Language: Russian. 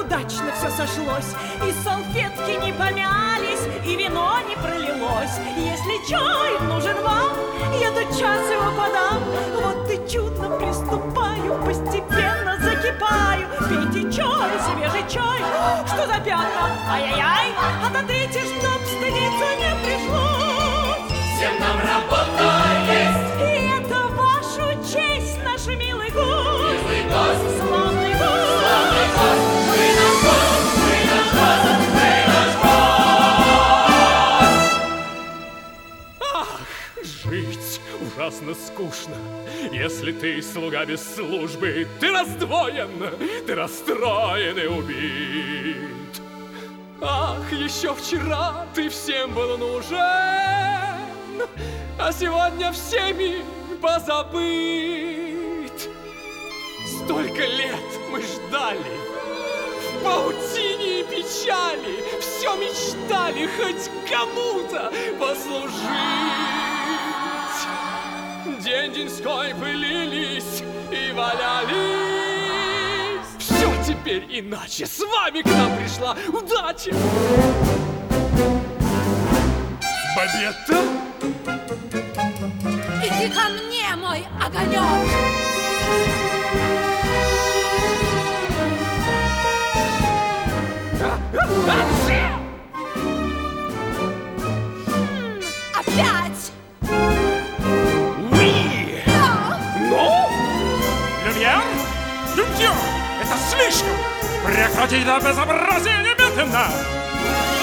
удачно все сошлось, и салфетки не помялись, и вино не пролилось. Если чай нужен вам, я тотчас его подам. Вот и чудно приступаю, постепенно закипаю. Пейте чай, свежий чай, что за пятна? Ай-яй-яй, ототрите, чтоб стыдиться не пришлось. Всем нам работа есть. И это вашу честь, наш милый гость. Милый гость. Славный гость. Славный гость. Вы наш гость, вы наш гость, вы наш гость. Ах, жить ужасно скучно, если ты слуга без службы. Ты раздвоен, ты расстроен и убит. Ах, еще вчера ты всем был нужен, а сегодня всеми позабыт. Столько лет мы ждали, в паутине и печали, все мечтали хоть кому-то послужить. День-деньской пылились и валялись. Все теперь иначе, с вами к нам пришла удача. Бабетта? Иди ко мне, мой огонек! Опять! Oui! Ну? Люмьер? Люмьер! Это слишком! Прекратить это безобразие немедленно!